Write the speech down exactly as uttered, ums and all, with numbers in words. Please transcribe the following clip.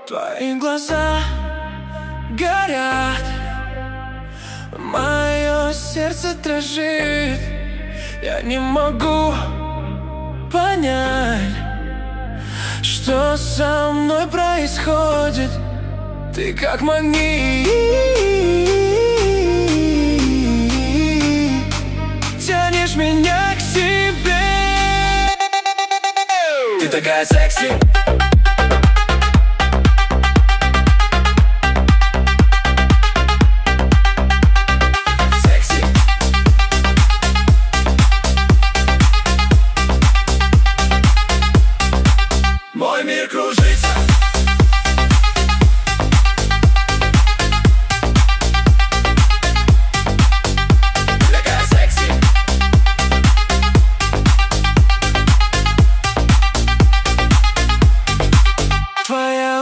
Твои глаза горят, мое сердце дрожит. Я не могу понять, что со мной происходит. Ты как магнит, тянешь меня к себе. Ты такая секси,